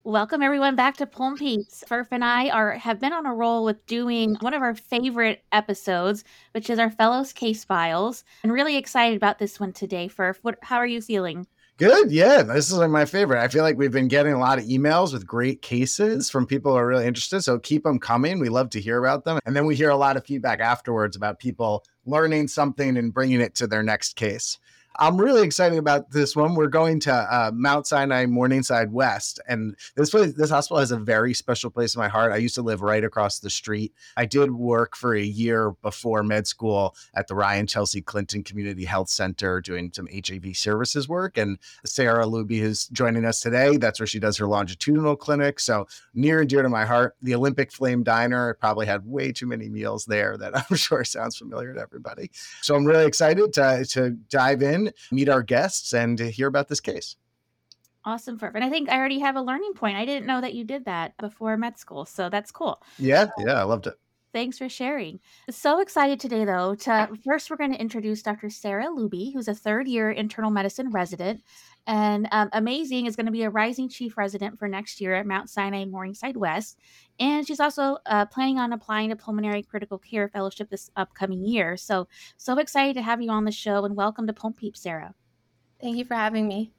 Welcome everyone back to Pulm Peeps. Furf and I have been on a roll with doing one of our favorite episodes, which is our Fellows Case Files. I'm really excited about this one today. Furf, how are you feeling? Good. Yeah, this is like my favorite. I feel like we've been getting a lot of emails with great cases from people who are really interested. So keep them coming. We love to hear about them. And then we hear a lot of feedback afterwards about people learning something and bringing it to their next case. I'm really excited about this one. We're going to Mount Sinai Morningside West, and this hospital has a very special place in my heart. I used to live right across the street. I did work for a year before med school at the Ryan Chelsea Clinton Community Health Center doing some HIV services work, and Sarah Luby is joining us today. That's where she does her longitudinal clinic. So near and dear to my heart, the Olympic Flame Diner. I probably had way too many meals there that I'm sure sounds familiar to everybody. So I'm really excited to dive in, meet our guests, and to hear about this case. Awesome, Furf. And I think I already have a learning point. I didn't know that you did that before med school, so that's cool. Yeah, I loved it. Thanks for sharing. So excited today, though. First, we're going to introduce Dr. Sarah Luby, who's a third-year internal medicine resident, and amazing is going to be a rising chief resident for next year at Mount Sinai Morningside West, and she's also planning on applying to pulmonary critical care fellowship this upcoming year. So excited to have you on the show, and welcome to Pulm Peep, Sarah. Thank you for having me.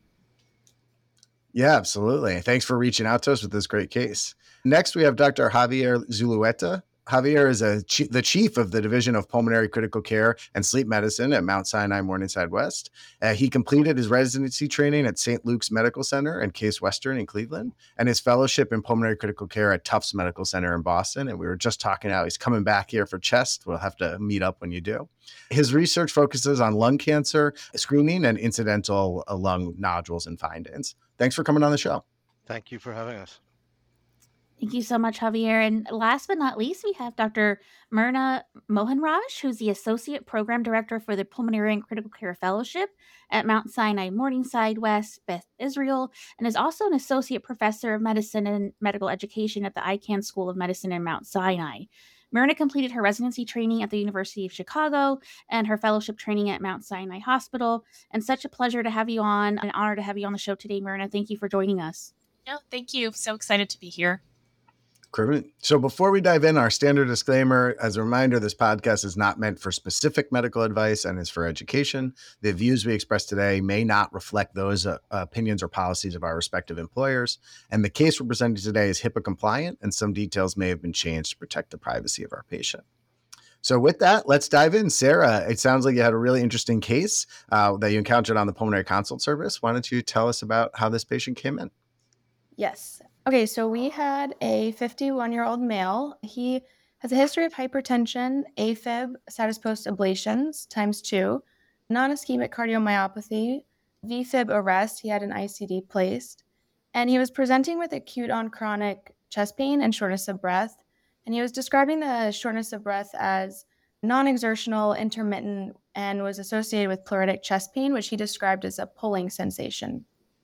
Yeah, absolutely. Thanks for reaching out to us with this great case. Next, we have Dr. Javier Zulueta. Javier is the chief of the Division of Pulmonary Critical Care and Sleep Medicine at Mount Sinai Morningside West. He completed his residency training at St. Luke's Medical Center and Case Western in Cleveland, and his fellowship in pulmonary critical care at Tufts Medical Center in Boston. And we were just talking how he's coming back here for CHEST. We'll have to meet up when you do. His research focuses on lung cancer screening and incidental lung nodules and findings. Thanks for coming on the show. Thank you for having us. Thank you so much, Javier. And last but not least, we have Dr. Myrna Mohanraj, who's the Associate Program Director for the Pulmonary and Critical Care Fellowship at Mount Sinai Morningside West, Beth Israel, and is also an Associate Professor of Medicine and Medical Education at the Icahn School of Medicine in Mount Sinai. Myrna completed her residency training at the University of Chicago and her fellowship training at Mount Sinai Hospital. And such a pleasure to have you on, an honor to have you on the show today, Myrna. Thank you for joining us. Oh, thank you. So excited to be here. So before we dive in, our standard disclaimer, as a reminder, this podcast is not meant for specific medical advice and is for education. The views we express today may not reflect those opinions or policies of our respective employers. And the case we're presenting today is HIPAA compliant, and some details may have been changed to protect the privacy of our patient. So with that, let's dive in. Sarah, it sounds like you had a really interesting case that you encountered on the pulmonary consult service. Why don't you tell us about how this patient came in? Yes. Okay, so we had a 51-year-old male. He has a history of hypertension, AFib, status post ablations ×2, non-ischemic cardiomyopathy, VFib arrest. He had an ICD placed, and he was presenting with acute on chronic chest pain and shortness of breath. And he was describing the shortness of breath as non-exertional, intermittent, and was associated with pleuritic chest pain, which he described as a pulling sensation.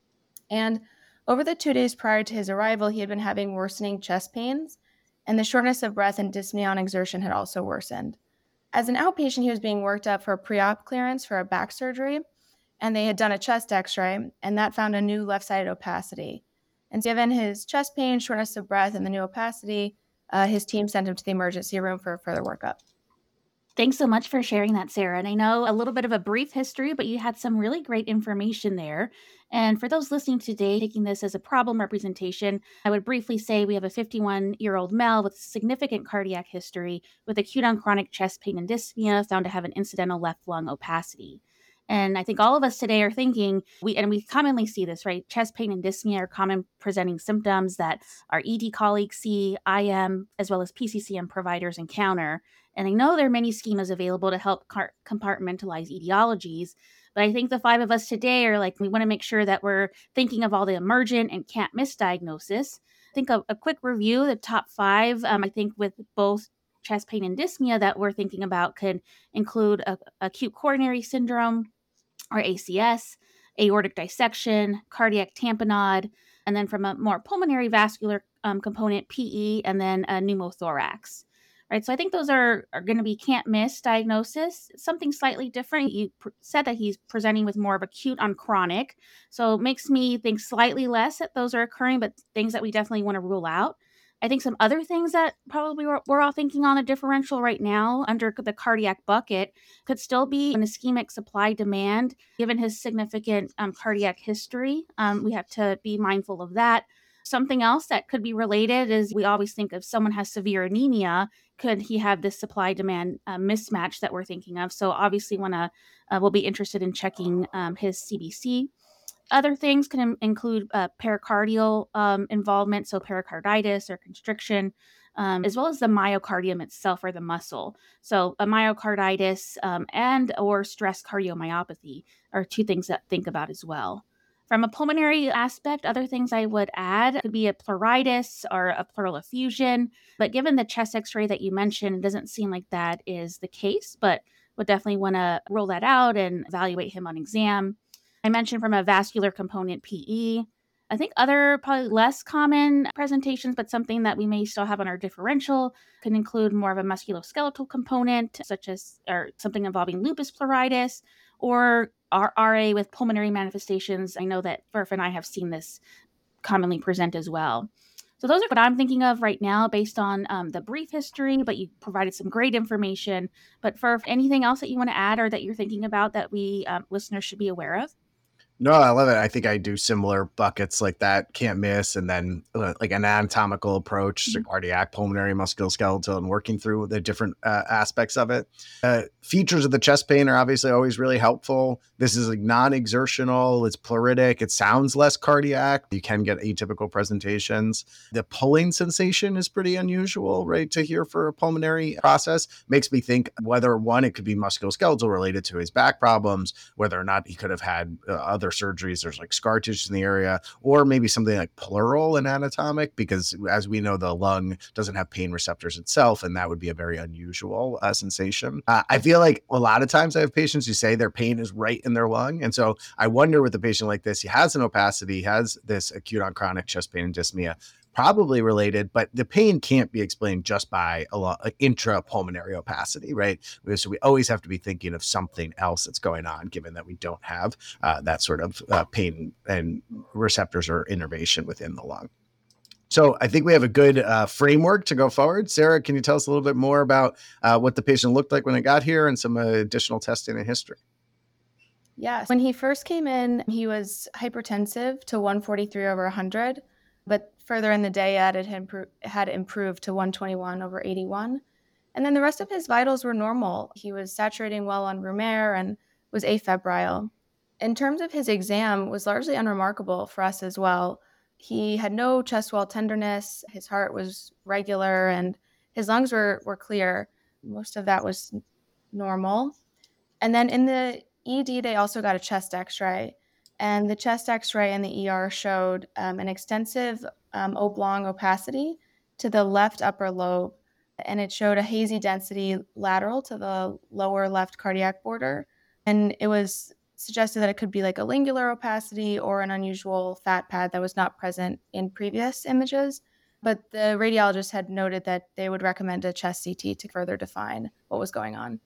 And over the 2 days prior to his arrival, he had been having worsening chest pains, and the shortness of breath and dyspnea on exertion had also worsened. As an outpatient, he was being worked up for a pre-op clearance for a back surgery, and they had done a chest x-ray, and that found a new left-sided opacity. And given his chest pain, shortness of breath, and the new opacity, his team sent him to the emergency room for further workup. Thanks so much for sharing that, Sarah. And I know a little bit of a brief history, but you had some really great information there. And for those listening today, taking this as a problem representation, I would briefly say we have a 51-year-old male with significant cardiac history with acute on chronic chest pain and dyspnea found to have an incidental left lung opacity. And I think all of us today are thinking, we commonly see this, right? Chest pain and dyspnea are common presenting symptoms that our ED colleagues see, IM, as well as PCCM providers encounter. And I know there are many schemas available to help compartmentalize etiologies, but I think the five of us today are like, we want to make sure that we're thinking of all the emergent and can't miss diagnosis. I think a quick review, the top five, I think with both chest pain and dyspnea that we're thinking about could include acute coronary syndrome, or ACS, aortic dissection, cardiac tamponade, and then from a more pulmonary vascular component, PE, and then a pneumothorax. right? So I think those are going to be can't miss diagnosis. Something slightly different. You said that he's presenting with more of acute on chronic. So it makes me think slightly less that those are occurring, but things that we definitely want to rule out. I think some other things that probably we're all thinking on a differential right now under the cardiac bucket could still be an ischemic supply demand. Given his significant cardiac history, we have to be mindful of that. Something else that could be related is we always think if someone has severe anemia, could he have this supply demand mismatch that we're thinking of? So obviously, we'll be interested in checking his CBC. Other things can include pericardial involvement, so pericarditis or constriction, as well as the myocardium itself or the muscle. So a myocarditis and or stress cardiomyopathy are two things that think about as well. From a pulmonary aspect, other things I would add could be a pleuritis or a pleural effusion. But given the chest x-ray that you mentioned, it doesn't seem like that is the case, but would definitely want to rule that out and evaluate him on exam. I mentioned from a vascular component PE. I think other probably less common presentations, but something that we may still have on our differential can include more of a musculoskeletal component, such as or something involving lupus pleuritis or RA with pulmonary manifestations. I know that Furf and I have seen this commonly present as well. So those are what I'm thinking of right now based on the brief history, but you provided some great information. But Furf, anything else that you want to add or that you're thinking about that we listeners should be aware of? No, I love it. I think I do similar buckets like that, can't miss, and then like an anatomical approach to cardiac, pulmonary, musculoskeletal, and working through the different aspects of it. Features of the chest pain are obviously always really helpful. This is like non-exertional, it's pleuritic, it sounds less cardiac. You can get atypical presentations. The pulling sensation is pretty unusual, right, to hear for a pulmonary process. Makes me think whether one, it could be musculoskeletal related to his back problems, whether or not he could have had other surgeries. There's like scar tissue in the area, or maybe something like pleural and anatomic, because as we know, the lung doesn't have pain receptors itself, and that would be a very unusual sensation. I feel like a lot of times I have patients who say their pain is right in their lung. And so I wonder with a patient like this, he has an opacity, has this acute on chronic chest pain and dyspnea, probably related, but the pain can't be explained just by a lot like intrapulmonary opacity, right? So we always have to be thinking of something else that's going on, given that we don't have that sort of pain and receptors or innervation within the lung. So I think we have a good framework to go forward. Sarah, can you tell us a little bit more about what the patient looked like when it got here and some additional testing and history? Yes. When he first came in, he was hypertensive to 143 over 100, but further in the day had improved to 121 over 81. And then the rest of his vitals were normal. He was saturating well on room air and was afebrile. In terms of his exam, was largely unremarkable for us as well. He had no chest wall tenderness, his heart was regular, and his lungs were clear. Most of that was normal. And then in the ED, they also got a chest x-ray. And the chest x-ray and the ER showed an extensive oblong opacity to the left upper lobe. And it showed a hazy density lateral to the lower left cardiac border. And it was suggested that it could be like a lingular opacity or an unusual fat pad that was not present in previous images. But the radiologist had noted that they would recommend a chest CT to further define what was going on.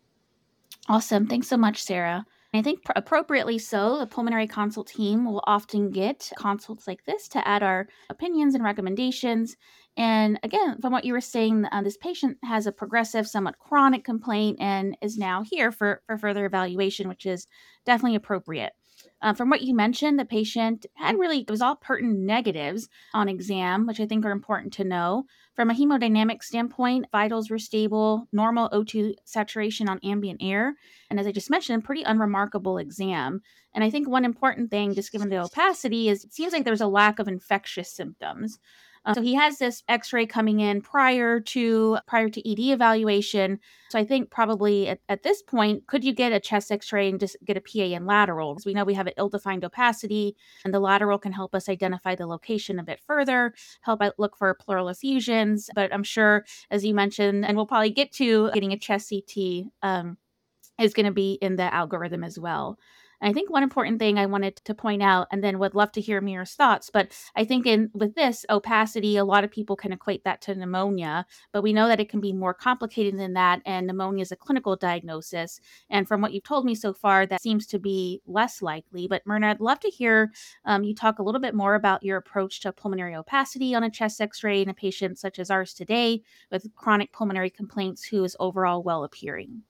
Awesome. Thanks so much, Sarah. I think appropriately so, the pulmonary consult team will often get consults like this to add our opinions and recommendations. And again, from what you were saying, this patient has a progressive, somewhat chronic complaint and is now here for further evaluation, which is definitely appropriate. From what you mentioned, the patient it was all pertinent negatives on exam, which I think are important to know. From a hemodynamic standpoint, vitals were stable, normal O2 saturation on ambient air. And as I just mentioned, pretty unremarkable exam. And I think one important thing, just given the opacity, is it seems like there's a lack of infectious symptoms. So he has this X-ray coming in prior to ED evaluation. So I think probably at this point, could you get a chest X-ray and just get a PA in lateral? Because we know we have an ill-defined opacity, and the lateral can help us identify the location a bit further, help out look for pleural effusions. But I'm sure, as you mentioned, and we'll probably get to getting a chest CT is going to be in the algorithm as well. And I think one important thing I wanted to point out, and then would love to hear Mira's thoughts, but I think with this opacity, a lot of people can equate that to pneumonia, but we know that it can be more complicated than that, and pneumonia is a clinical diagnosis. And from what you've told me so far, that seems to be less likely. But Myrna, I'd love to hear you talk a little bit more about your approach to pulmonary opacity on a chest x-ray in a patient such as ours today with chronic pulmonary complaints who is overall well appearing.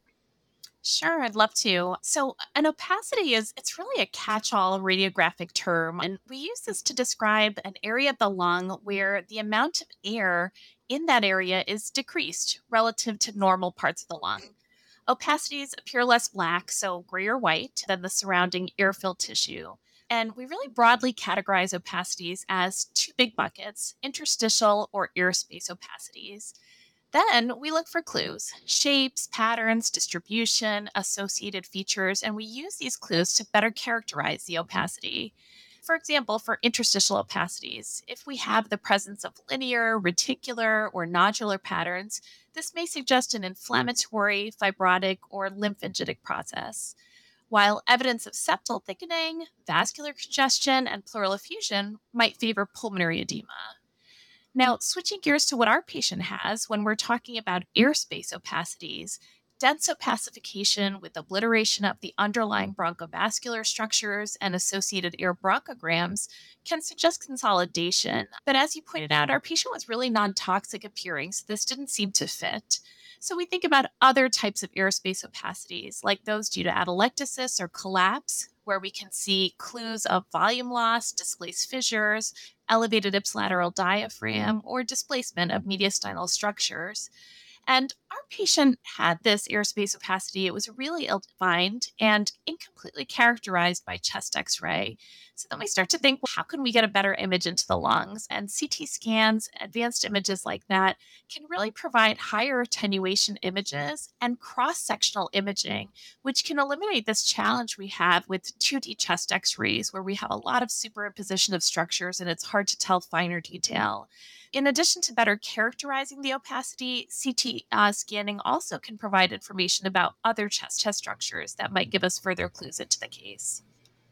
Sure, I'd love to. So, an opacity it's really a catch-all radiographic term, and we use this to describe an area of the lung where the amount of air in that area is decreased relative to normal parts of the lung. Opacities appear less black, so gray or white, than the surrounding air-filled tissue. And we really broadly categorize opacities as two big buckets: interstitial or airspace opacities. Then we look for clues, shapes, patterns, distribution, associated features, and we use these clues to better characterize the opacity. For example, for interstitial opacities, if we have the presence of linear, reticular, or nodular patterns, this may suggest an inflammatory, fibrotic, or lymphangitic process. While evidence of septal thickening, vascular congestion, and pleural effusion might favor pulmonary edema. Now, switching gears to what our patient has when we're talking about airspace opacities, dense opacification with obliteration of the underlying bronchovascular structures and associated air bronchograms can suggest consolidation. But as you pointed out, our patient was really non toxic appearing, so this didn't seem to fit. So we think about other types of airspace opacities, like those due to atelectasis or collapse, where we can see clues of volume loss, displaced fissures, elevated ipsilateral diaphragm, or displacement of mediastinal structures. And our patient had this airspace opacity. It was really ill defined and incompletely characterized by chest x ray. So then we start to think, well, how can we get a better image into the lungs? And CT scans, advanced images like that, can really provide higher attenuation images and cross sectional imaging, which can eliminate this challenge we have with 2D chest x rays, where we have a lot of superimposition of structures and it's hard to tell finer detail. In addition to better characterizing the opacity, CT scanning also can provide information about other chest structures that might give us further clues into the case.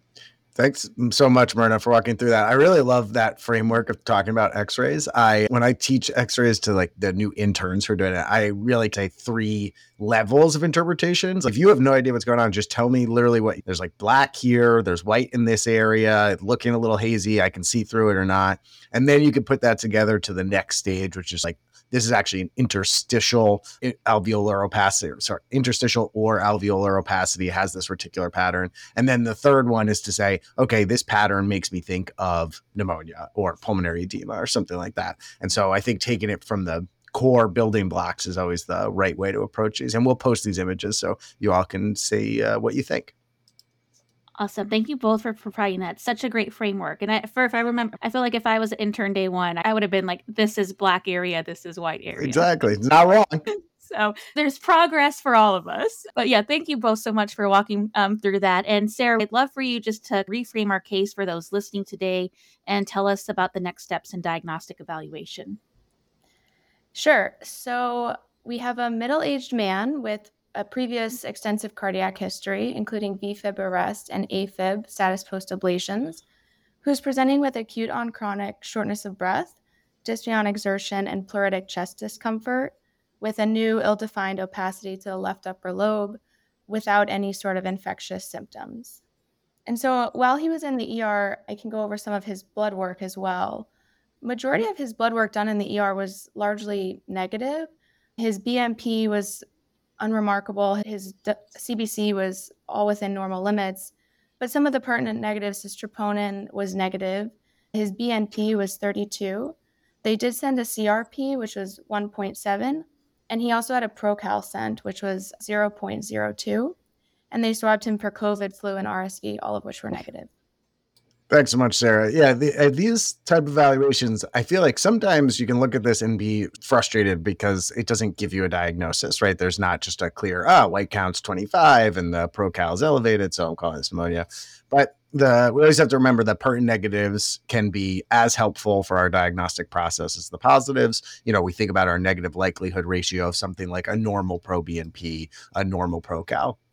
Thanks so much, Myrna, for walking through that. I really love that framework of talking about x-rays. When I teach x-rays to like the new interns who are doing it, I really say 3 levels of interpretations. If you have no idea what's going on, just tell me literally there's like black here, there's white in this area, looking a little hazy, I can see through it or not. And then you can put that together to the next stage, which is like, this is actually an interstitial alveolar opacity, interstitial or alveolar opacity has this reticular pattern. And then the third one is to say, okay, this pattern makes me think of pneumonia or pulmonary edema or something like that. And so I think taking it from the core building blocks is always the right way to approach these. And we'll post these images so you all can see what you think. Awesome. Thank you both for providing that. Such a great framework. And if I remember, I feel like if I was an intern day one, I would have been like, this is black area, this is white area. Exactly. Not wrong. So there's progress for all of us. But yeah, thank you both so much for walking through that. And Sarah, I'd love for you just to reframe our case for those listening today and tell us about the next steps in diagnostic evaluation. Sure. So we have a middle-aged man with a previous extensive cardiac history, including VFib arrest and AFib status post-ablations, who's presenting with acute on chronic shortness of breath, dyspnea on exertion, and pleuritic chest discomfort, with a new ill-defined opacity to the left upper lobe without any sort of infectious symptoms. And so while he was in the ER, I can go over some of his blood work as well. Majority of his blood work done in the ER was largely negative. His BNP was unremarkable. His CBC was all within normal limits, but some of the pertinent negatives, his troponin was negative. His BNP was 32. They did send a CRP, which was 1.7, and he also had a procalcent, which was 0.02, and they swabbed him for COVID, flu, and RSV, all of which were negative. Thanks so much, Sarah. Yeah, these type of evaluations, I feel like sometimes you can look at this and be frustrated because it doesn't give you a diagnosis, right? There's not just a clear, white count's 25 and the procal is elevated, so I'm calling this pneumonia. But we always have to remember that pertinent negatives can be as helpful for our diagnostic process as the positives. You know, we think about our negative likelihood ratio of something like a normal pro BNP, a normal procal.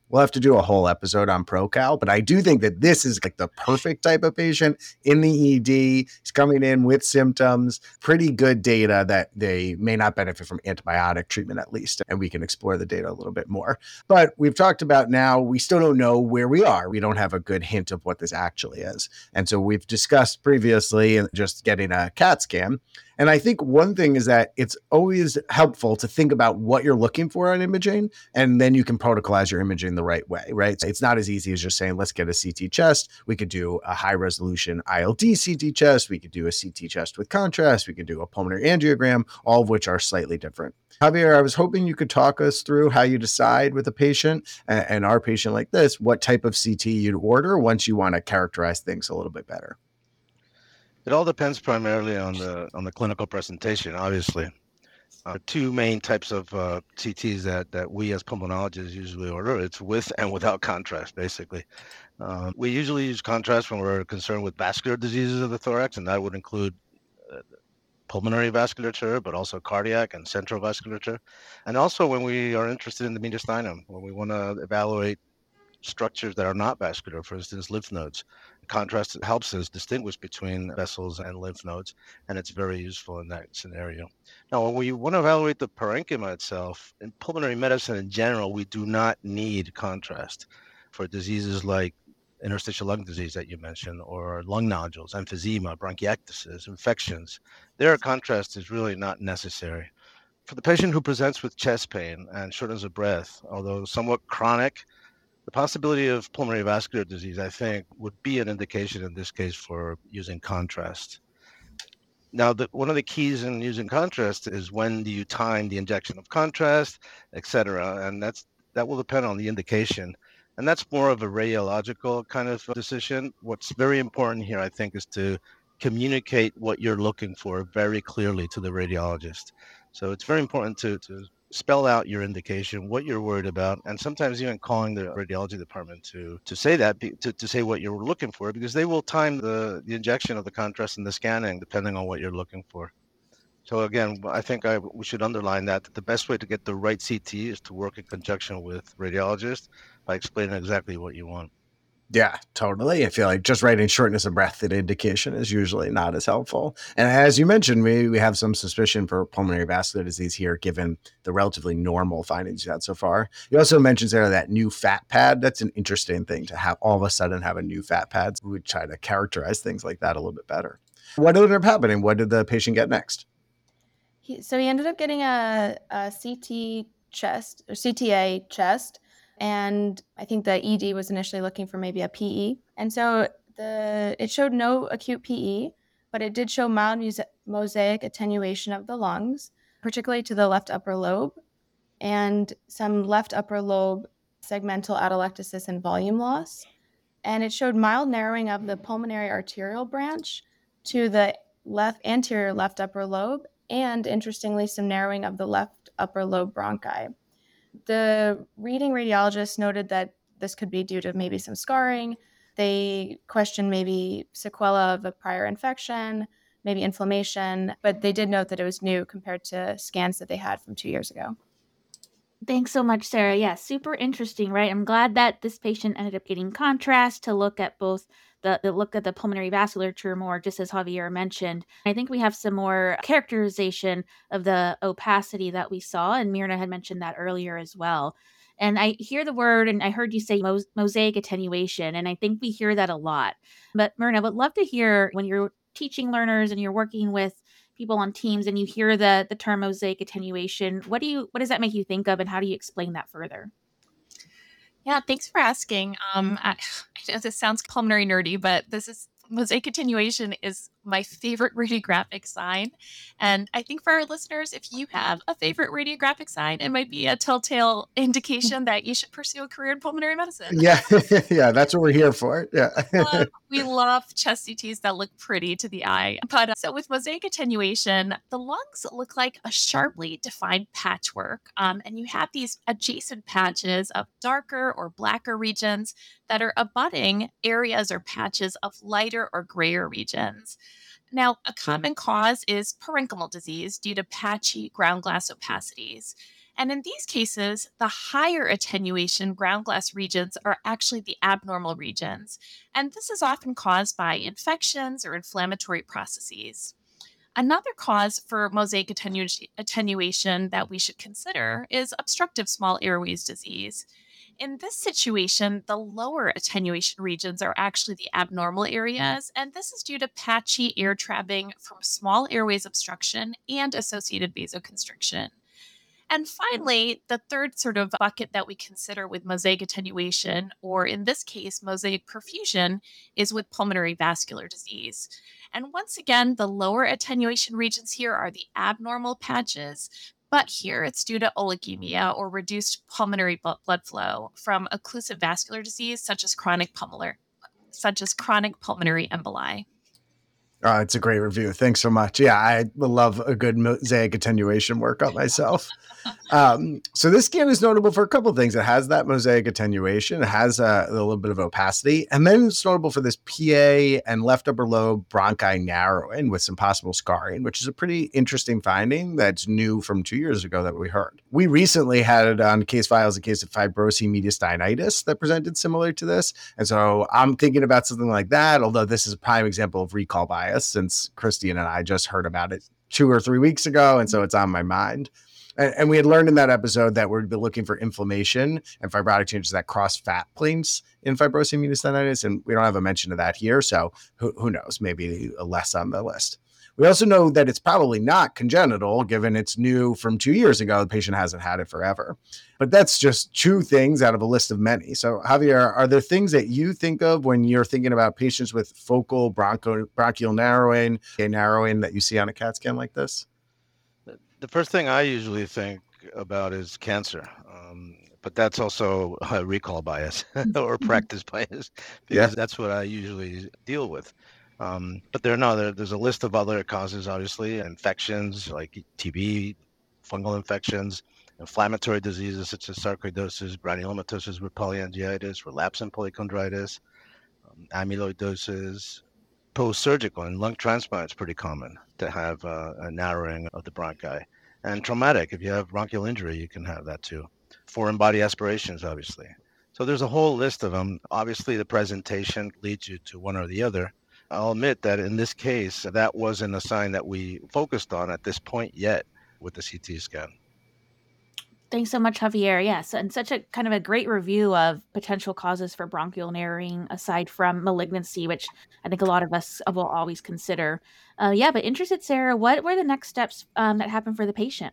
We'll have to do a whole episode on ProCal, but I do think that this is like the perfect type of patient in the ED. He's coming in with symptoms, pretty good data that they may not benefit from antibiotic treatment at least, and we can explore the data a little bit more. But we've talked about now, we still don't know where we are. We don't have a good hint of what this actually is. And so we've discussed previously just getting a CAT scan. And I think one thing is that it's always helpful to think about what you're looking for on imaging, and then you can protocolize your imaging the right way, right? It's not as easy as just saying, let's get a CT chest. We could do a high resolution ILD CT chest. We could do a CT chest with contrast. We could do a pulmonary angiogram, all of which are slightly different. Javier, I was hoping you could talk us through how you decide with a patient and our patient like this, what type of CT you'd order once you want to characterize things a little bit better. It all depends primarily on the clinical presentation, obviously. Two main types of CTs that we as pulmonologists usually order. It's with and without contrast, basically. We usually use contrast when we're concerned with vascular diseases of the thorax, and that would include pulmonary vasculature, but also cardiac and central vasculature. And also when we are interested in the mediastinum, when we want to evaluate structures that are not vascular, for instance, lymph nodes. Contrast helps us distinguish between vessels and lymph nodes, and it's very useful in that scenario. Now, when we want to evaluate the parenchyma itself, in pulmonary medicine in general, we do not need contrast for diseases like interstitial lung disease that you mentioned, or lung nodules, emphysema, bronchiectasis, infections. There, contrast is really not necessary. For the patient who presents with chest pain and shortness of breath, although somewhat chronic, the possibility of pulmonary vascular disease, I think, would be an indication in this case for using contrast. Now, one of the keys in using contrast is when do you time the injection of contrast, et cetera, and that will depend on the indication. And that's more of a radiological kind of decision. What's very important here, I think, is to communicate what you're looking for very clearly to the radiologist. So it's very important to spell out your indication, what you're worried about, and sometimes even calling the radiology department to say that, to say what you're looking for, because they will time the injection of the contrast and the scanning depending on what you're looking for. So again, I think we should underline that the best way to get the right CT is to work in conjunction with radiologists by explaining exactly what you want. Yeah, totally. I feel like just writing shortness of breath at indication is usually not as helpful. And as you mentioned, we have some suspicion for pulmonary vascular disease here, given the relatively normal findings you had so far. You also mentioned, Sarah, that new fat pad. That's an interesting thing to have all of a sudden have a new fat pad. We would try to characterize things like that a little bit better. What ended up happening? What did the patient get next? So he ended up getting a CT chest or CTA chest. And I think the ED was initially looking for maybe a PE. And so it showed no acute PE, but it did show mild mosaic attenuation of the lungs, particularly to the left upper lobe, and some left upper lobe segmental atelectasis and volume loss. And it showed mild narrowing of the pulmonary arterial branch to the anterior left upper lobe, and interestingly, some narrowing of the left upper lobe bronchi. The reading radiologist noted that this could be due to maybe some scarring. They questioned maybe sequela of a prior infection, maybe inflammation, but they did note that it was new compared to scans that they had from 2 years ago. Thanks so much, Sarah. Yeah, super interesting, right? I'm glad that this patient ended up getting contrast to look at both the look at the pulmonary vasculature more, just as Javier mentioned. I think we have some more characterization of the opacity that we saw, and Myrna had mentioned that earlier as well. And I hear the word, and I heard you say mosaic attenuation, and I think we hear that a lot. But Myrna, would love to hear when you're teaching learners and you're working with people on teams and you hear the term mosaic attenuation, what does that make you think of, and how do you explain that further? Yeah, thanks for asking. I know this sounds pulmonary nerdy, but mosaic attenuation is my favorite radiographic sign. And I think for our listeners, if you have a favorite radiographic sign, it might be a telltale indication that you should pursue a career in pulmonary medicine. Yeah, yeah, that's what we're here for. Yeah. We love chest CTs that look pretty to the eye. But so with mosaic attenuation, the lungs look like a sharply defined patchwork. And you have these adjacent patches of darker or blacker regions that are abutting areas or patches of lighter or grayer regions. Now, a common cause is parenchymal disease due to patchy ground glass opacities. And in these cases, the higher attenuation ground glass regions are actually the abnormal regions. And this is often caused by infections or inflammatory processes. Another cause for mosaic attenuation that we should consider is obstructive small airways disease. In this situation, the lower attenuation regions are actually the abnormal areas, and this is due to patchy air trapping from small airways obstruction and associated vasoconstriction. And finally, the third sort of bucket that we consider with mosaic attenuation, or in this case, mosaic perfusion, is with pulmonary vascular disease. And once again, the lower attenuation regions here are the abnormal patches, but here it's due to oligemia or reduced pulmonary blood flow from occlusive vascular disease such as chronic pulmonary emboli. It's a great review. Thanks so much. Yeah, I love a good mosaic attenuation workup myself. So this scan is notable for a couple of things. It has that mosaic attenuation. It has a little bit of opacity. And then it's notable for this PA and left upper lobe bronchi narrowing with some possible scarring, which is a pretty interesting finding that's new from 2 years ago that we heard. We recently had it on case files a case of fibrosing mediastinitis that presented similar to this. And so I'm thinking about something like that, although this is a prime example of recall bias since Christine and I just heard about it 2 or 3 weeks ago. And so it's on my mind. And we had learned in that episode that we'd be looking for inflammation and fibrotic changes that cross fat planes in fibrosing mediastinitis. And we don't have a mention of that here. So who knows, maybe less on the list. We also know that it's probably not congenital, given it's new from 2 years ago. The patient hasn't had it forever. But that's just 2 things out of a list of many. So Javier, are there things that you think of when you're thinking about patients with focal bronchial narrowing that you see on a CAT scan like this? The first thing I usually think about is cancer. But that's also a recall bias or practice bias, because that's what I usually deal with. But there's a list of other causes, obviously, infections like TB, fungal infections, inflammatory diseases such as sarcoidosis, granulomatosis with polyangiitis, relapsing polychondritis, amyloidosis. Post-surgical and lung transplant is pretty common to have a narrowing of the bronchi. And traumatic, if you have bronchial injury, you can have that too. Foreign body aspirations, obviously. So there's a whole list of them. Obviously, the presentation leads you to one or the other. I'll admit that in this case, that wasn't a sign that we focused on at this point yet with the CT scan. Thanks so much, Javier. Yes, and such a kind of a great review of potential causes for bronchial narrowing aside from malignancy, which I think a lot of us will always consider. But interested, Sarah, what were the next steps that happened for the patient?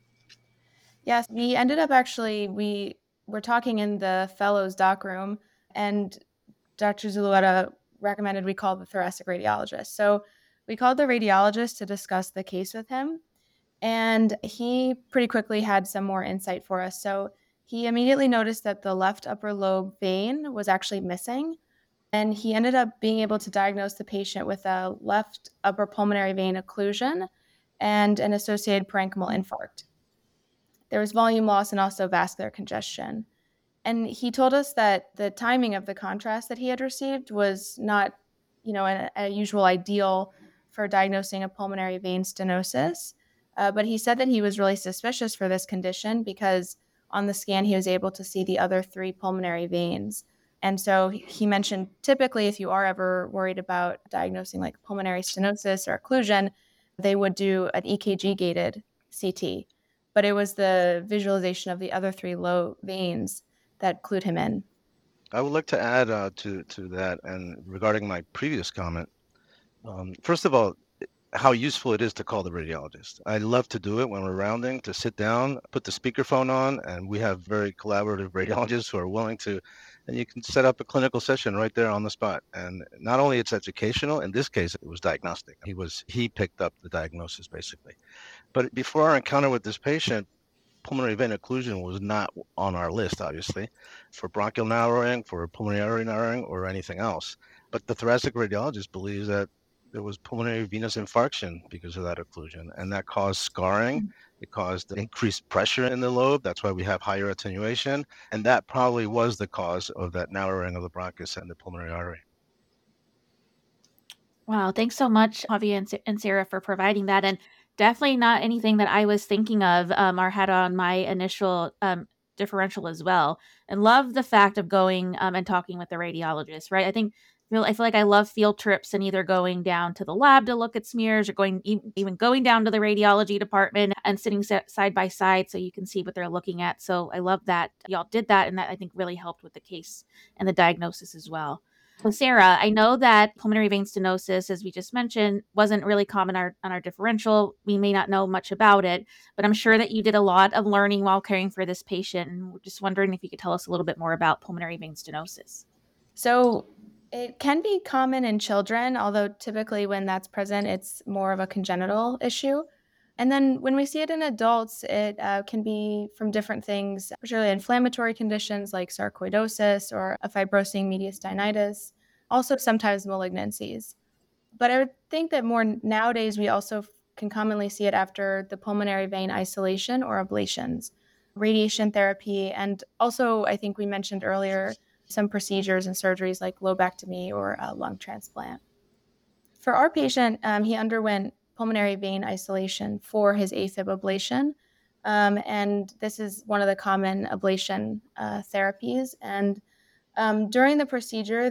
Yes, we ended up we were talking in the fellows doc room, and Dr. Zulueta recommended we call the thoracic radiologist. So we called the radiologist to discuss the case with him. And he pretty quickly had some more insight for us. So he immediately noticed that the left upper lobe vein was actually missing. And he ended up being able to diagnose the patient with a left upper pulmonary vein occlusion and an associated parenchymal infarct. There was volume loss and also vascular congestion. And he told us that the timing of the contrast that he had received was not, a usual ideal for diagnosing a pulmonary vein stenosis. But he said that he was really suspicious for this condition because on the scan, he was able to see the other 3 pulmonary veins. And so he mentioned typically if you are ever worried about diagnosing like pulmonary stenosis or occlusion, they would do an EKG-gated CT. But it was the visualization of the other 3 low veins that clued him in. I would like to add to that, and regarding my previous comment, first of all, how useful it is to call the radiologist. I love to do it when we're rounding, to sit down, put the speakerphone on, and we have very collaborative radiologists who are willing to, and you can set up a clinical session right there on the spot. And not only it's educational, in this case, it was diagnostic. He picked up the diagnosis basically. But before our encounter with this patient, pulmonary vein occlusion was not on our list, obviously, for bronchial narrowing, for pulmonary artery narrowing, or anything else. But the thoracic radiologist believes that there was pulmonary venous infarction because of that occlusion, and that caused scarring. It caused increased pressure in the lobe. That's why we have higher attenuation, and that probably was the cause of that narrowing of the bronchus and the pulmonary artery. Wow, thanks so much, Javi and Sarah, for providing that. And definitely not anything that I was thinking of or had on my initial differential as well. And love the fact of going and talking with the radiologist, right? I feel like I love field trips and either going down to the lab to look at smears or even going down to the radiology department and sitting side by side so you can see what they're looking at. So I love that y'all did that, and that I think really helped with the case and the diagnosis as well. So Sarah, I know that pulmonary vein stenosis, as we just mentioned, wasn't really common on our differential. We may not know much about it, but I'm sure that you did a lot of learning while caring for this patient. And we're just wondering if you could tell us a little bit more about pulmonary vein stenosis. So it can be common in children, although typically when that's present, it's more of a congenital issue. And then when we see it in adults, it can be from different things, particularly inflammatory conditions like sarcoidosis or a fibrosing mediastinitis, also sometimes malignancies. But I would think that more nowadays, we also can commonly see it after the pulmonary vein isolation or ablations, radiation therapy, and also, I think we mentioned earlier, some procedures and surgeries like lobectomy or a lung transplant. For our patient, he underwent pulmonary vein isolation for his AFib ablation. And this is one of the common ablation therapies. And during the procedure,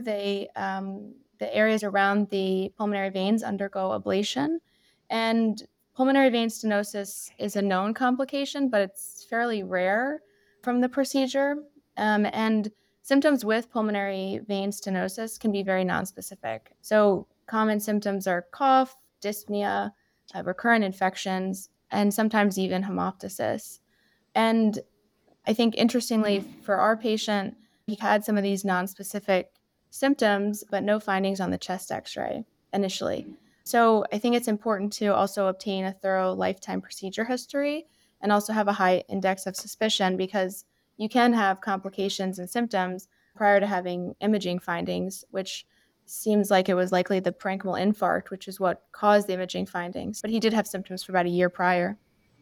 the areas around the pulmonary veins undergo ablation. And pulmonary vein stenosis is a known complication, but it's fairly rare from the procedure. And symptoms with pulmonary vein stenosis can be very nonspecific. So common symptoms are cough, dyspnea, recurrent infections, and sometimes even hemoptysis. And I think interestingly for our patient, he had some of these nonspecific symptoms, but no findings on the chest x-ray initially. So I think it's important to also obtain a thorough lifetime procedure history and also have a high index of suspicion because you can have complications and symptoms prior to having imaging findings, which seems like it was likely the parenchymal infarct, which is what caused the imaging findings. But he did have symptoms for about a year prior.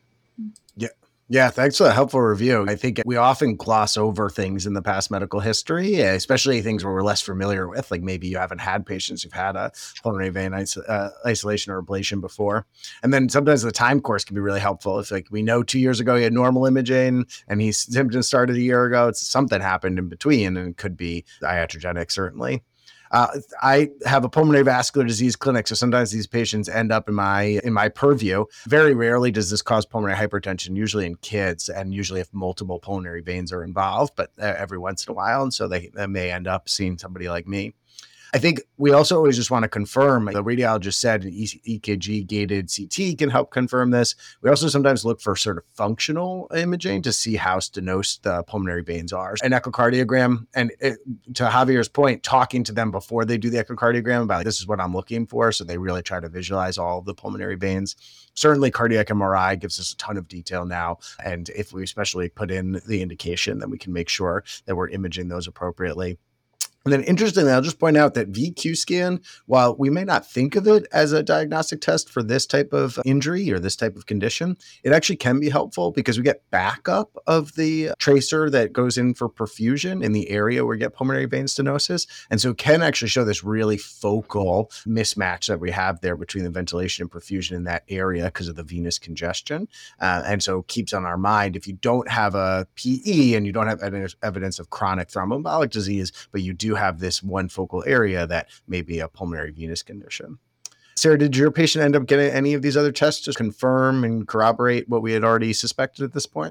Yeah. Yeah, thanks for the helpful review. I think we often gloss over things in the past medical history, especially things where we're less familiar with, like maybe you haven't had patients who've had a pulmonary vein isolation or ablation before. And then sometimes the time course can be really helpful. If like we know 2 years ago he had normal imaging and his symptoms started a year ago, it's something happened in between, and it could be iatrogenic, certainly. I have a pulmonary vascular disease clinic, so sometimes these patients end up in my purview. Very rarely does this cause pulmonary hypertension, usually in kids, and usually if multiple pulmonary veins are involved, but every once in a while, and so they may end up seeing somebody like me. I think we also always just want to confirm, the radiologist said an EKG gated CT can help confirm this. We also sometimes look for sort of functional imaging to see how stenosed the pulmonary veins are. An echocardiogram, and to Javier's point, talking to them before they do the echocardiogram about this is what I'm looking for. So they really try to visualize all of the pulmonary veins. Certainly cardiac MRI gives us a ton of detail now. And if we especially put in the indication, then we can make sure that we're imaging those appropriately. And then interestingly, I'll just point out that VQ scan, while we may not think of it as a diagnostic test for this type of injury or this type of condition, it actually can be helpful because we get backup of the tracer that goes in for perfusion in the area where we get pulmonary vein stenosis. And so it can actually show this really focal mismatch that we have there between the ventilation and perfusion in that area because of the venous congestion. And so it keeps on our mind, if you don't have a PE and you don't have evidence of chronic thromboembolic disease, but you do have this one focal area that may be a pulmonary venous condition. Sarah, did your patient end up getting any of these other tests to confirm and corroborate what we had already suspected at this point?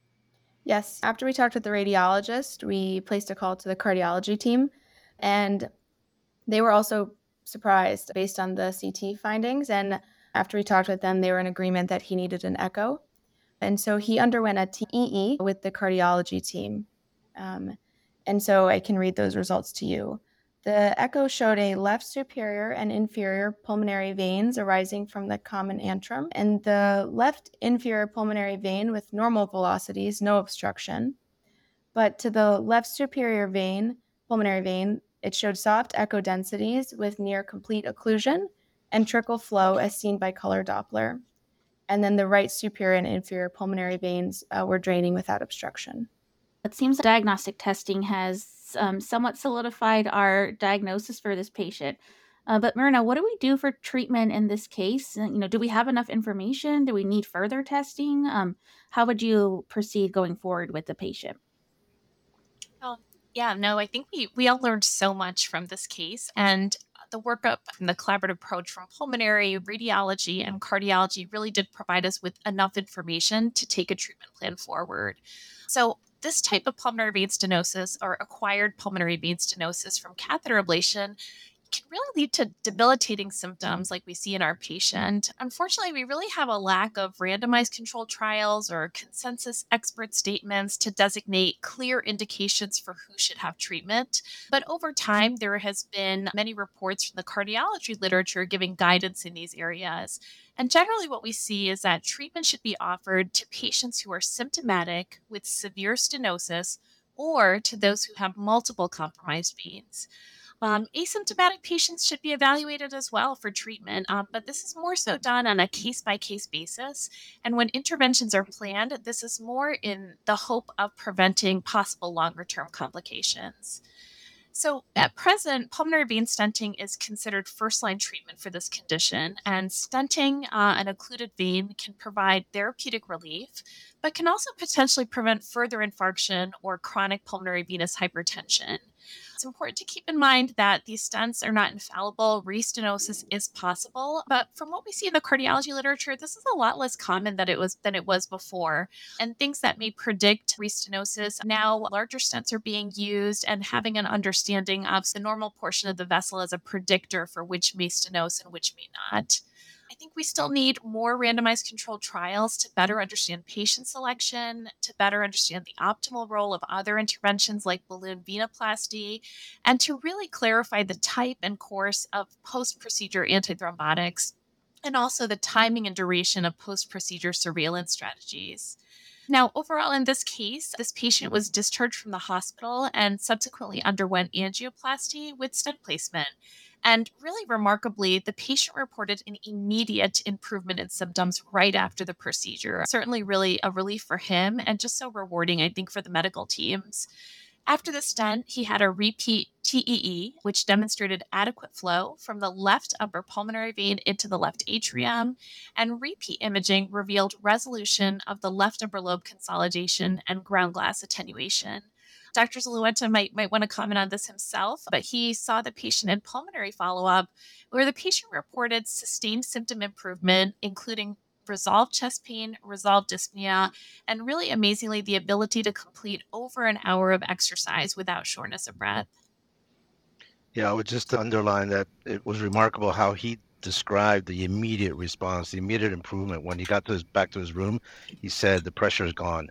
Yes. After we talked with the radiologist, we placed a call to the cardiology team, and they were also surprised based on the CT findings. And after we talked with them, they were in agreement that he needed an echo. And so he underwent a TEE with the cardiology team. And so I can read those results to you. The echo showed a left superior and inferior pulmonary veins arising from the common antrum, and the left inferior pulmonary vein with normal velocities, no obstruction. But to the left superior vein, pulmonary vein, it showed soft echo densities with near complete occlusion and trickle flow as seen by color Doppler. And then the right superior and inferior pulmonary veins were draining without obstruction. It seems diagnostic testing has somewhat solidified our diagnosis for this patient. But Myrna, what do we do for treatment in this case? Do we have enough information? Do we need further testing? How would you proceed going forward with the patient? Oh, yeah, no, I think we all learned so much from this case, and the workup and the collaborative approach from pulmonary, radiology, and cardiology really did provide us with enough information to take a treatment plan forward. So, this type of pulmonary vein stenosis or acquired pulmonary vein stenosis from catheter ablation can really lead to debilitating symptoms like we see in our patient. Unfortunately, we really have a lack of randomized controlled trials or consensus expert statements to designate clear indications for who should have treatment. But over time, there has been many reports from the cardiology literature giving guidance in these areas. And generally, what we see is that treatment should be offered to patients who are symptomatic with severe stenosis or to those who have multiple compromised veins. Asymptomatic patients should be evaluated as well for treatment, but this is more so done on a case by case basis. And when interventions are planned, this is more in the hope of preventing possible longer term complications. So, at present, pulmonary vein stenting is considered first line treatment for this condition, and stenting an occluded vein can provide therapeutic relief, but can also potentially prevent further infarction or chronic pulmonary venous hypertension. It's important to keep in mind that these stents are not infallible. Restenosis is possible, but from what we see in the cardiology literature, this is a lot less common than it was before. And things that may predict restenosis, now larger stents are being used, and having an understanding of the normal portion of the vessel as a predictor for which may stenose and which may not. I think we still need more randomized controlled trials to better understand patient selection, to better understand the optimal role of other interventions like balloon venoplasty, and to really clarify the type and course of post procedure antithrombotics, and also the timing and duration of post procedure surveillance strategies. Now, overall, in this case, this patient was discharged from the hospital and subsequently underwent angioplasty with stent placement. And really remarkably, the patient reported an immediate improvement in symptoms right after the procedure. Certainly, really a relief for him and just so rewarding, I think, for the medical teams. After the stent, he had a repeat TEE, which demonstrated adequate flow from the left upper pulmonary vein into the left atrium, and repeat imaging revealed resolution of the left upper lobe consolidation and ground glass attenuation. Dr. Zalueta might want to comment on this himself, but he saw the patient in pulmonary follow up where the patient reported sustained symptom improvement, including resolved chest pain, resolved dyspnea, and really amazingly, the ability to complete over an hour of exercise without shortness of breath. Yeah, I would just underline that it was remarkable how he described the immediate response, the immediate improvement. When he got back to his room, he said the pressure is gone.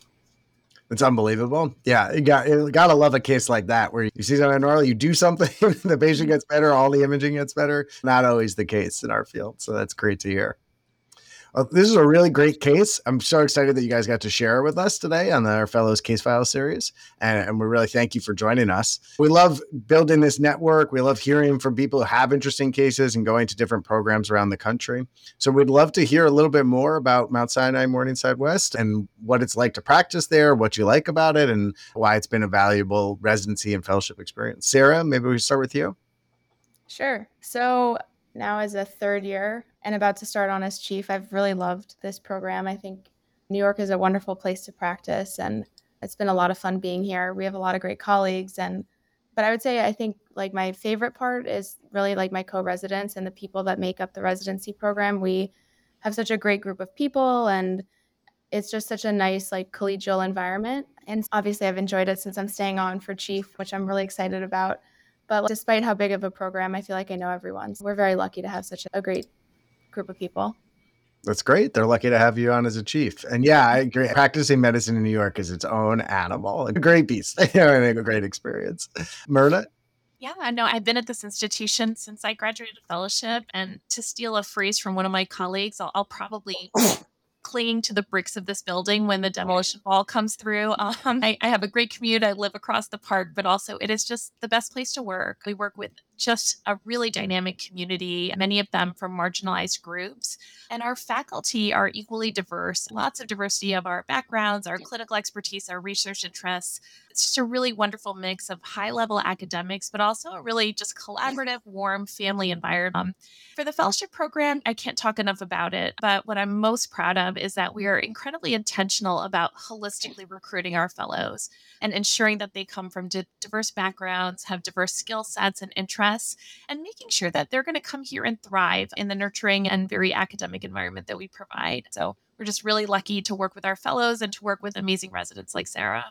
It's unbelievable. Yeah, you gotta love a case like that where you see something normal, you do something, the patient gets better, all the imaging gets better. Not always the case in our field, so that's great to hear. Well, this is a really great case. I'm so excited that you guys got to share it with us today on our Fellows Case File series. And we really thank you for joining us. We love building this network. We love hearing from people who have interesting cases and going to different programs around the country. So we'd love to hear a little bit more about Mount Sinai Morningside West and what it's like to practice there, what you like about it, and why it's been a valuable residency and fellowship experience. Sarah, maybe we start with you. Sure. So now as a third year and about to start on as chief, I've really loved this program. I think New York is a wonderful place to practice, and it's been a lot of fun being here. We have a lot of great colleagues, but I would say I think like my favorite part is really like my co-residents and the people that make up the residency program. We have such a great group of people, and it's just such a nice like collegial environment. And obviously I've enjoyed it since I'm staying on for chief, which I'm really excited about. But despite how big of a program, I feel like I know everyone. So we're very lucky to have such a great group of people. That's great. They're lucky to have you on as a chief. And yeah, I agree. Practicing medicine in New York is its own animal. A great beast. I think a great experience. Myrna? Yeah, no, I've been at this institution since I graduated fellowship. And to steal a phrase from one of my colleagues, I'll probably clinging to the bricks of this building when the demolition wall comes through. I have a great commute. I live across the park, but also it is just the best place to work. We work with just a really dynamic community, many of them from marginalized groups. And our faculty are equally diverse, lots of diversity of our backgrounds, our clinical expertise, our research interests. It's just a really wonderful mix of high level academics, but also a really just collaborative, warm family environment. For the fellowship program, I can't talk enough about it, but what I'm most proud of is that we are incredibly intentional about holistically recruiting our fellows and ensuring that they come from diverse backgrounds, have diverse skill sets and interests, and making sure that they're going to come here and thrive in the nurturing and very academic environment that we provide. So we're just really lucky to work with our fellows and to work with amazing residents like Sarah.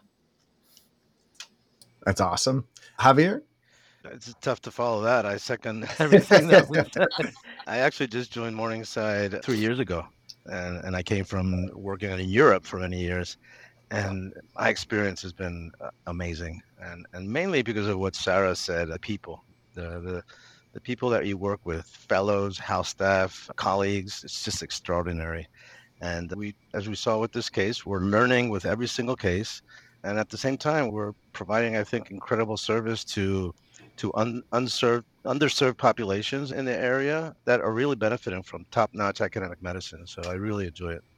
That's awesome. Javier? It's tough to follow that. I second everything that we've done. I actually just joined Morningside 3 years ago, and I came from working in Europe for many years. And my experience has been amazing, and mainly because of what Sarah said, people, the people that you work with, fellows, house staff, colleagues, it's just extraordinary. And as we saw with this case, we're learning with every single case, and at the same time, we're providing, I think, incredible service to underserved populations in the area that are really benefiting from top-notch academic medicine. So I really enjoy it.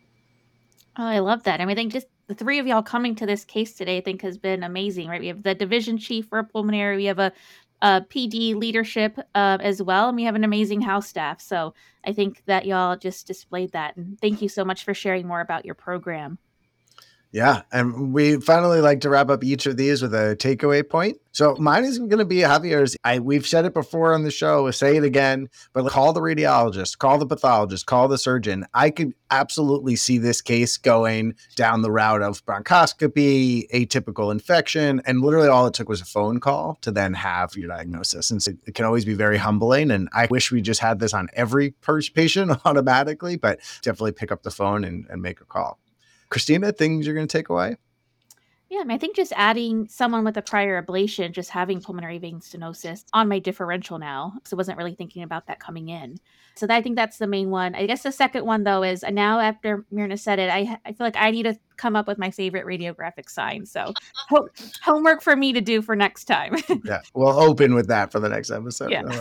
Oh, I love that. I mean, I think just the three of y'all coming to this case today, I think, has been amazing, right? We have the division chief for pulmonary, we have a PD leadership as well, and we have an amazing house staff. So I think that y'all just displayed that. And thank you so much for sharing more about your program. Yeah. And we finally like to wrap up each of these with a takeaway point. So mine is going to be Javier's. We've said it before on the show, we'll say it again, but call the radiologist, call the pathologist, call the surgeon. I could absolutely see this case going down the route of bronchoscopy, atypical infection, and literally all it took was a phone call to then have your diagnosis. And so it can always be very humbling. And I wish we just had this on every patient automatically, but definitely pick up the phone and make a call. Christina, things you're going to take away? Yeah, I mean, I think just adding someone with a prior ablation, just having pulmonary vein stenosis on my differential now. So I wasn't really thinking about that coming in. So I think that's the main one. I guess the second one, though, is now after Myrna said it, I feel like I need to come up with my favorite radiographic sign. So homework for me to do for next time. Yeah, we'll open with that for the next episode. Yeah.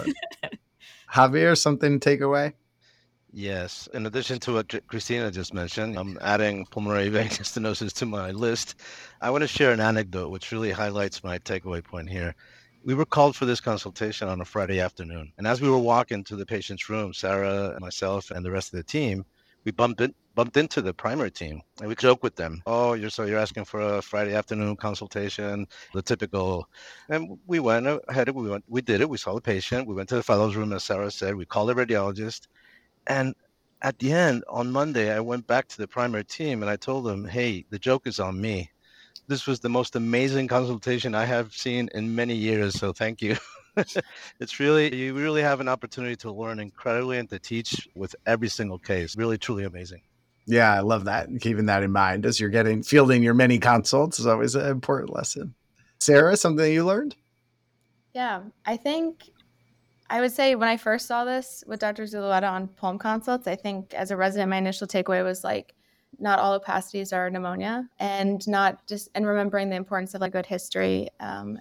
Javier, something to take away? Yes. In addition to what Christina just mentioned, I'm adding pulmonary vein stenosis to my list. I want to share an anecdote which really highlights my takeaway point here. We were called for this consultation on a Friday afternoon. And as we were walking to the patient's room, Sarah, myself, and the rest of the team, we bumped into the primary team, and we joked with them. Oh, you're asking for a Friday afternoon consultation, the typical. And we went ahead, we did it. We saw the patient. We went to the fellows room, as Sarah said. We called the radiologist. And at the end, on Monday, I went back to the primary team and I told them, hey, the joke is on me. This was the most amazing consultation I have seen in many years. So thank you. You really have an opportunity to learn incredibly and to teach with every single case. Really, truly amazing. Yeah, I love that. And keeping that in mind as you're fielding your many consults is always an important lesson. Sarah, something you learned? Yeah, I think I would say when I first saw this with Dr. Zulueta on pulm consults, I think as a resident, my initial takeaway was like, not all opacities are pneumonia, and remembering the importance of like good history.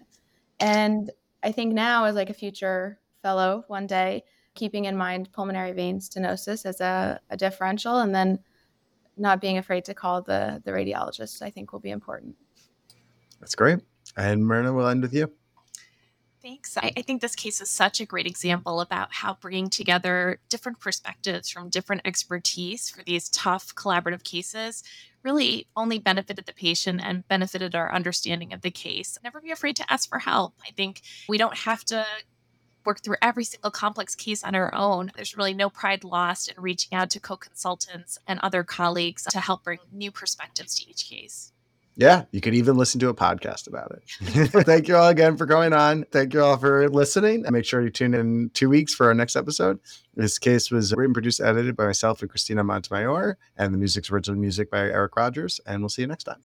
And I think now as like a future fellow one day, keeping in mind pulmonary vein stenosis as a differential, and then not being afraid to call the radiologist, I think will be important. That's great. And Myrna, we'll end with you. Thanks. I think this case is such a great example about how bringing together different perspectives from different expertise for these tough collaborative cases really only benefited the patient and benefited our understanding of the case. Never be afraid to ask for help. I think we don't have to work through every single complex case on our own. There's really no pride lost in reaching out to co-consultants and other colleagues to help bring new perspectives to each case. Yeah, you could even listen to a podcast about it. Thank you all again for going on. Thank you all for listening. And make sure you tune in 2 weeks for our next episode. This case was written, produced, edited by myself and Christina Montemayor, and the music's original music by Eric Rogers. And we'll see you next time.